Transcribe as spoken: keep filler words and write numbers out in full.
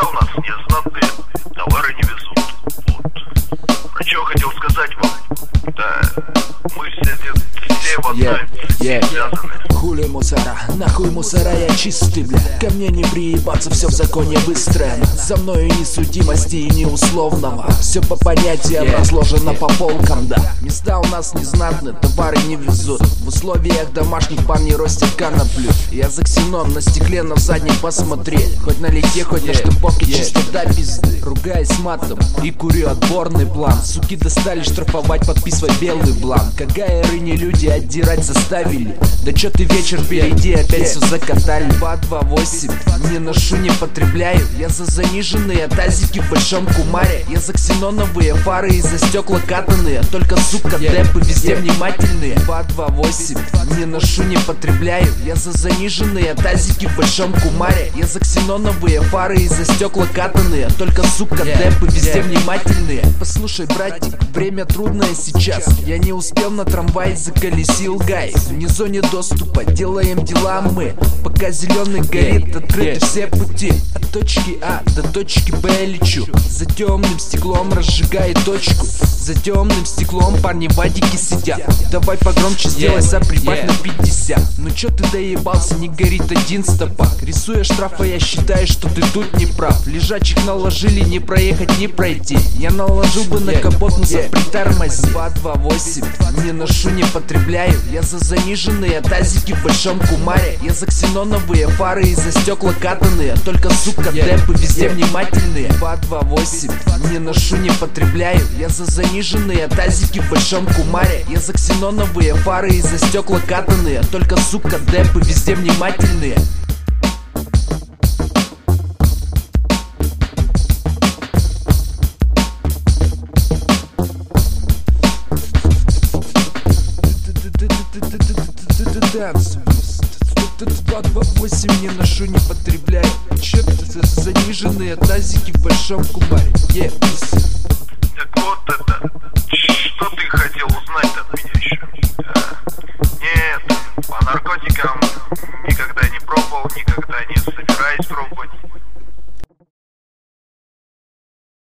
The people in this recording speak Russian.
Места у нас незнатные, товары не везут. Вот. Про что хотел сказать вам? Да, мы все, все в одной, yeah, все yeah. связаны. Хули мусора, нахуй мусора, я чистый, бля. Ко мне не приебаться, все в законе выстроено. За мною ни судимости и ни условного. Все по понятиям yeah. разложено по полкам, да. Места у нас незнатны, товары не везут. В условиях домашних парней ростят коноплю. Я за ксенон на стекле, на заднем посмотреть. Хоть на лите, хоть на штамповке, yeah. чисто до пизды. Ругаясь матом и курю отборный план. Суки достали штрафовать, подписывай белый бланк. Кагаеры не люди, отдирать заставили. Да чё ты вечер впереди, опять все закатали. По два восемь, не ношу, не потребляю. Я за заниженные тазики в большом кумаре. Я за ксеноновые фары и за стекла катанные. Только, сука, депы везде внимательные. По два восемь, не ношу, не потребляю. Я за заниженные тазики в большом кумаре. Я за ксеноновые фары и за стекла катанные. Только, сука, депы везде внимательные. Послушай, братик, время трудное сейчас. Я не успел на трамвай, заколесил гай. Вне зоне доступа, делаем дела мы. Пока зеленый горит, открыты все пути. От точки А до точки Б лечу. За темным стеклом разжигай точку. За темным стеклом парни в адике сидят. Давай погромче сделай, за прибавь на пятьдесят. Ну чё ты доебался, не горит один стопак. Рисуя штрафа, я считаю, что ты тут не прав. Лежачих наложили, не проехать, не пройти. Я наложил бы на капот, но притормози. По два восемь, не ношу, не потребляю. Я за заниженные тазики в большом кумаре. Я за ксеноновые фары и за стекла катанные. Только, сука, депы везде внимательные. По два восемь, не ношу, не потребляю. Я за заниженные тазики в большом кумаре. Я за ксеноновые фары и за стекла катанные. Только, сука, депы везде внимательные. два два восемь, не ношу, не потребляю. Чё ты за заниженные тазики в большом кумаре? Yeah. Так вот это, что ты хотел узнать от меня еще? А, нет, по наркотикам никогда не пробовал, никогда не собираюсь пробовать.